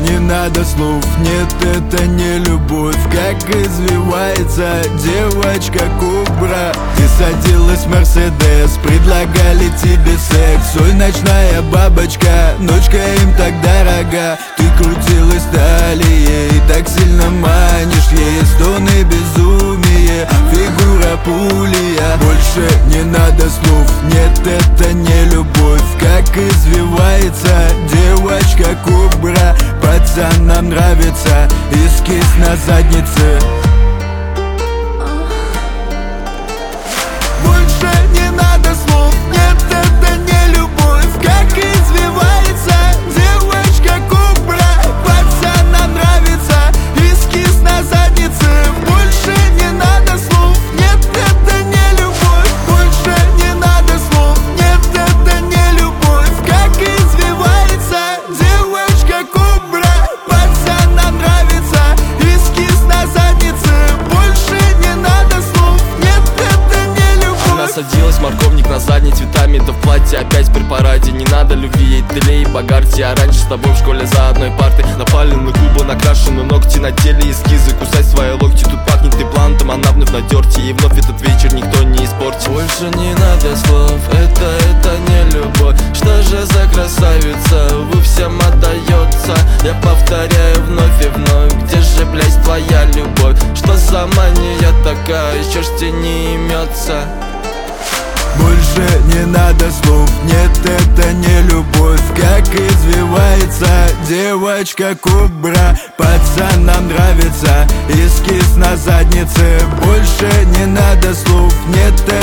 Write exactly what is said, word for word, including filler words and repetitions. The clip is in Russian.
не надо слов, нет, это не любовь. Как извивается девочка Кубра. Ты садилась в Мерседес, предлагали тебе секс. Ой, ночная бабочка, ночка им так дорога. Ты крутилась талией, так сильно манишь ей. Стоны безумие, фигура пулия. Больше не надо слов, нет, это не любовь. Как извивается девочка Кубра. Пацанам нравится эскиз на заднице. Больше не надо слов, нет, это не любовь. Как извивается девочка Кубра. Пацанам нравится эскиз на заднице. Больше не надо слов, нет, это не любовь. Больше не надо слов, нет, это не любовь. Как извивается девочка Кубра. Пацанам нравится эскиз на заднице. Больше не надо слов, нет, это не любовь. Она садилась, морковник на задней цветами, да в платье опять при параде. Не надо любви, ей Делей и Богарти. Я раньше с тобой в школе за одной партой. Напалены губы, накрашены ногти, на теле эскизы. Кусай свои локти, тут пахнет и плантом. Она вновь натерти, и вновь этот вечер никто не испортит. Больше не надо слов, это, это не любовь. Что же за красавица, вы всем отдается. Я повторяю вновь и вновь, где же, блядь, твоя любовь? Что за мания такая, черти не имется? Больше не надо слов, нет, это не любовь. Как извивается девочка Кубра. Пацанам нравится эскиз на заднице. Больше не надо слов, нет,